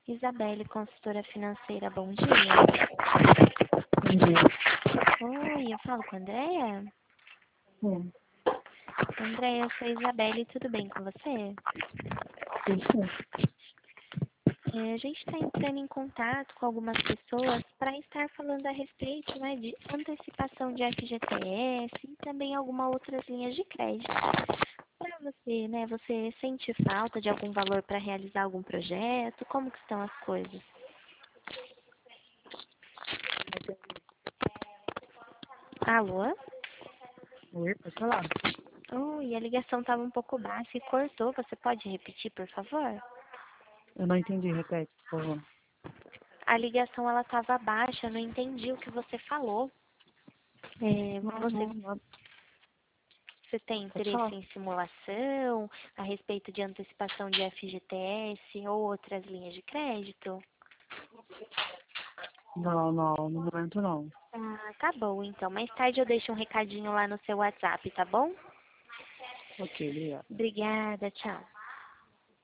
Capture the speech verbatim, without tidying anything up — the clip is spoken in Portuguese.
Isabelle, consultora financeira, bom dia. Bom dia. Oi, eu falo com a Andréia? Sim, Andréia, eu sou a Isabelle, tudo bem com você? sim, sim. É, a gente está entrando em contato com algumas pessoas para estar falando a respeito, né, de antecipação de F G T S e também algumas outras linhas de crédito. Para você, né, você sente falta de algum valor para realizar algum projeto? Como que estão as coisas? Alô? Oi, pode falar. Oi, a ligação estava um pouco baixa e cortou. Você pode repetir, por favor? Eu não entendi, repete, por favor. A ligação ela estava baixa, eu não entendi o que você falou. É, Não, você, não, não. você tem Pode interesse falar. em simulação a respeito de antecipação de F G T S ou outras linhas de crédito? Não, não, no momento não. Ah, tá bom, então. Mais tarde eu deixo um recadinho lá no seu WhatsApp, tá bom? Ok, obrigado. Obrigada, tchau.